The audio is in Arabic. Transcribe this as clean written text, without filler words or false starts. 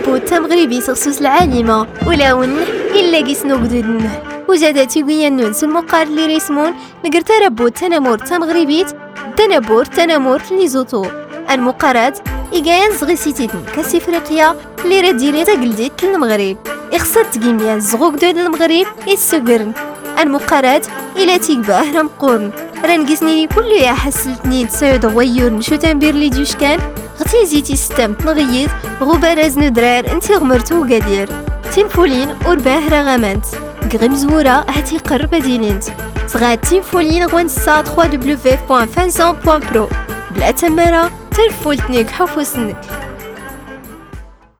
بوت تا مغربي تخصوص العالمة ولا ون إلا قسنو قدودنه وجدتي ويانون سلمقار اللي ريسمون نقرت ربوت تنمور تا مغربيت دنبور تنمور ليزوتو المقارات إيجايان زغيسيتيتن كاس إفريقيا اللي رديني تقلديت للمغرب إخصاد تقيميان زغوك دود المغرب السقرن المقارات إلى تيقبا أهرم قرن رنقسني كل يا حسلتني تسعود غويور نشو تنبير لي دوشكان غتي زيتي ستم تنغيد غبراز ندرار انتي غمرتو قدير تنفولين ورباه رغمانت قغم زورا هاتي قرب دينينت صغاد تنفولين غوانسا www.fanzon.pro بلا تمارا تنفولتنيك حفوسنك